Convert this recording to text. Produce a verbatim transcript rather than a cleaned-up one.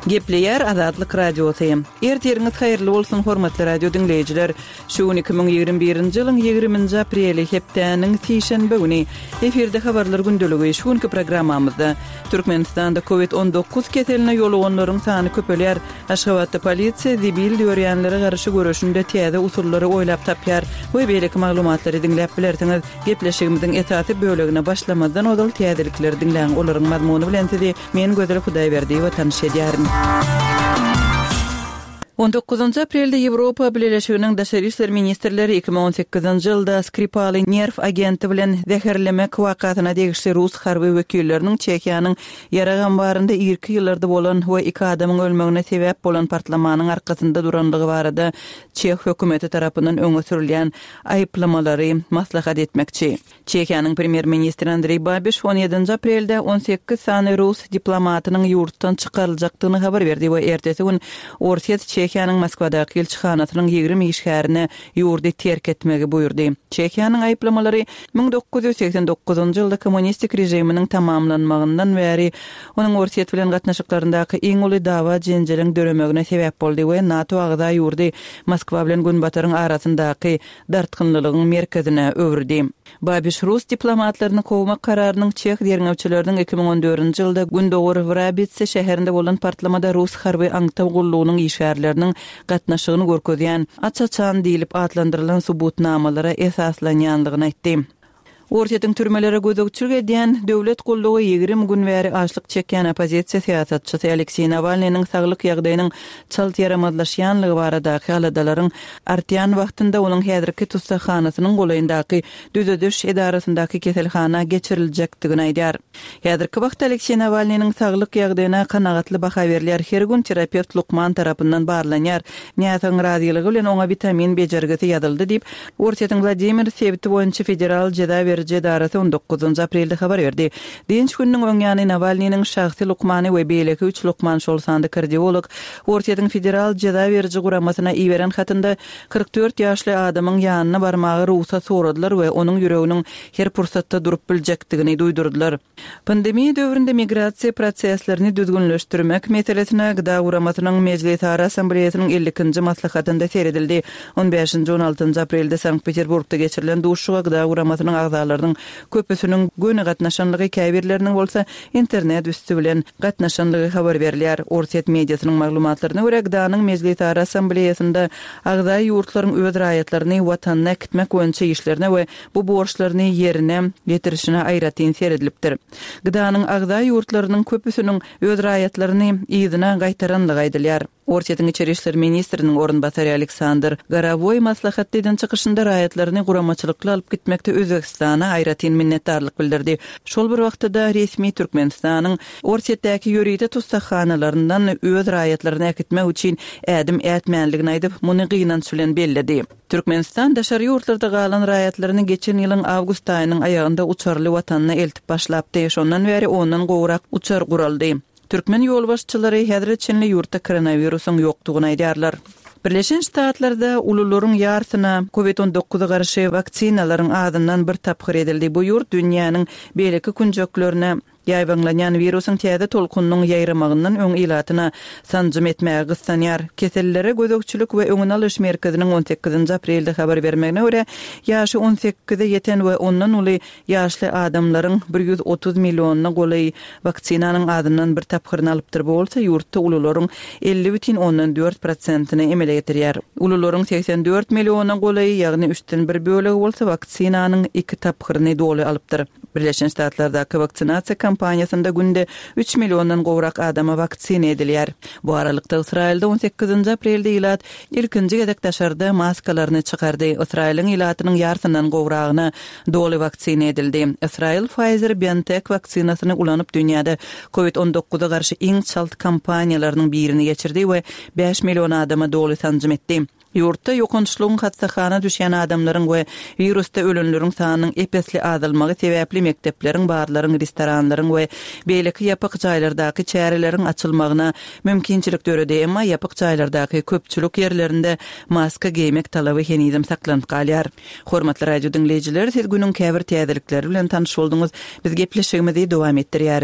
Gepleyer Azadlyk Radiosu. Erteriňiz haýyrly bolsun hormatly radio dinleýijiler. Şu iki bin ýygrimi birinji ýylyň ýigriminji apreli hepdeniň Tişenbe güni efirde habarlar gündöligi şuňky programmamyzda Türkmenistanda covid on dokuz keseline ýoluganlaryň sany köpelýär. Aşgabatda polisiýa zibil ýörýänlere garşy görüşünde täze usullary oýlap tapýar. Bu beýleki maglumatlary dinläp bilersiňiz. Gepleşigimiziň esasy bölegine başlamadan odal täzelikleri dinläň olaryň mazmuny bilen sizi men Gözel Hudaýberdi we tanış edýärin. on dokuzuncu aprelde Ýewropa Birleşiginiň daşary işler ministrleri iki bin on sekizinji ýylda Skripal nerv agenti bilen zäherlemek wakatyna degişli Rus harby wekilleriniň Çekiýanyň yaragan barynda ilki ýyllarda bolan we iki adamyň ölmegine sebäp bolan partlamanyň arkasynda duranlygy barada Çek hökümeti tarapyndan öňe sürilýän aýplamalary maslahat etmekçi. Çekiýanyň premier ministri Andrey Babiš on ýedinji aprelde on sekiz sany Rus diplomatynyň ýurtdan çykaryljakdygyny habar berdi we ertesi gün Orsiýet Çekiýanyň Moskwadaky elçixanasynyň ýygrimi işgärini ýurdy terk etmegi buyurdy. Çekiýanyň aýplamalary bin dokuz ýüz seksen dokuzunji ýylda kommunistik rejiminiň tamamlanmagyndan bäri onuň Orsiýet bilen gatnaşyklaryndaki iň uly dawa jenjeliň döremegine sebäp boldy we NATO agda ýurdy Moskwa bilen Günbataryň arasyndaky dartgynlylygyň merkezine öwürdi. Babiş Rus diplomatlaryny kowmak kararynyň Çek derňewçileriniň iki bin on dördünji ýylda Gündoğur Vrabitse şäherinde bolan partlamada Rus harby aňtaw gullugynyň işgärleriniň gatnaşygyny görkezýän açaçan diýilip atlandyrylan subutnamalara esaslanýandygyny aýtdy. Orsiýetiň türmelere gözükçülük edýän döwlet gullugy ýygrimi gün bäri açlyk çekýän opozisiýa siýasatçysy Aleksey Navalnyň saglyk ýagdaýynyň çalt ýaramazlaşýanlygy baradaky haladalaryň artýan wagtynda onuň häzirki tutsakhanasynyň golaýyndaky düzediş edarasyndaky keselhana geçiriljekdigini aýdýar. Häzirki wagtda Aleksey Navalnyň saglyk ýagdaýyna kanagatly baha berilýär. Her gün terapewt Lukman tarapyndan barlanýar. Näçe radylygy bilen oňa vitamin bejergisi ýazyldy diýip Orsiýetiň Vladimir Sevti boýunça federal jeda Jedarasy on dokuzunju aprelde habar berdi. Dinç günniň öňýany Navalnyň şahsy Lukmany we beýleki üç Lukman şolsandy kardiolog Orsiýetiň federal jeda beriji guramasyna iýeren hatynda kırk dört ýaşly adamyň ýanyna barmagy ruhsat soradylar we onuň ýüreginiň her pursatda durup biljekdigini duýdurdylar. Pandemiýa döwründe migrasiýa proseslerini düzgünleşdirmek meselesine Gıda Guramasynyň Mejlis-i Assambleýasynyň ellikinji maslahatynda seredildi. on beşinji on altynji aprelde Sankt-Peterburgda geçirilen duşuga Gıda Guramasynyň agzalarynyň köpüsiniň göni gatnaşanlygy käbirleriniň bolsa internet üstü bilen gatnaşanlygy habar berilýär. Orsiýet mediasynyň maglumatlaryna görä Gdanyň Mejlis-i Assambleýasynda agza ýurtlaryň öz raýatlaryny watanyna gitmek boýunça işlerine we bu borçlaryny yerine getirişine aýratyn seredilipdir. Gdanyň agza ýurtlarynyň köpüsiniň öz raýatlaryny ýygyna gaýtaranlygy aýdylýar. Orsiýetiň içeri işler ministriniň orunbasary Aleksandr Garavoy maslahatlydan çykyşynda raýatlaryny guramaçylykla alyp gitmekde Özbekistana aýratyn minnetdarlyk bildirdi. Şol bir wagtda resmi Türkmenistanyň Orsiýetdäki ýöride tutsakhanalarynyň öz raýatlaryny äkitmek üçin ädim ätmänligini aýdyp, muny gynanç bilen belledi. Türkmenistan daşary ýurtlarda galan raýatlaryny geçen ýylyň awgust aýynyň aýagynda uçarly watanyna eltip başlapdy. Şondan bäri ondan gowrak uçar guraldy. Türkmen ýolbaşçylary häzir Çinli ýurtda koronawirusyň ýokdugyny aýdýarlar. Birleşen Ştatlarda ulularyň ýarsyna covid on dokuza garşy waksinalaryň adyndan bir taphyr edildi. Bu ýurt dünýäniň beýleki künjeklerine ýaýbanlanýan wirusyň täze tolkunyň ýaýramagyndan öň ilatyna sanjym etmäge gyssanýar. Kesellere gözükçülük we öňüne alyş merkeziniň on sekizinji aprelde habar bermegine görä, ýaşy on sekize ýeten we ondan uly ýaşly adamlaryň bir ýüz otuz millionyna golaý vaksinanyň adyndan bir taphyryny alypdyr bolsa, ýurtda ulularyň elli бүтүн oňdan dört prosentyny emele getirýär. Ulularyň seksen dört millionyna golaý, ýagny üçten bir bölegi bolsa, vaksinanyň iki taphyryny doly alypdyr. Birleşen Ştatlardaky vaksinasiýa kampaniýasynda günde üç milliondan gowrak adama vaksina edilýär. Bu aralykda Israilde on sekizinji aprelde ilat ilkinji gezek daşarda maskalaryny çykardy. Israiliň ilatynyň ýarsynyň gowragyna doly vaksina edildi. Israil Pfizer-BioNTech vaksinasyny ulanyp dünýäde covid on dokuza garşy iň çalt kampaniýalarynyň birini geçirdi we beş million adama doly sanjym etdi. Ýurtda ýokunçlugyň hastaxana düşýän adamlaryň we virusda ölenleriň sanynyň epesli azalmagy sebäpli mekdepleriň, barlaryň, restoranlaryň we beýleki ýapyk jaýlardaky çäreleriň açylmagyna mümkinçilik döredi, emma ýapyk jaýlardaky köpçülük ýerlerinde maska giymek talaby henizem saklanyp galýar. Hormatly radio dinleýijiler, siz günüň käbir täzelikleri bilen tanyş boldunuz. Biz gepleşigimizi dowam etdirýär.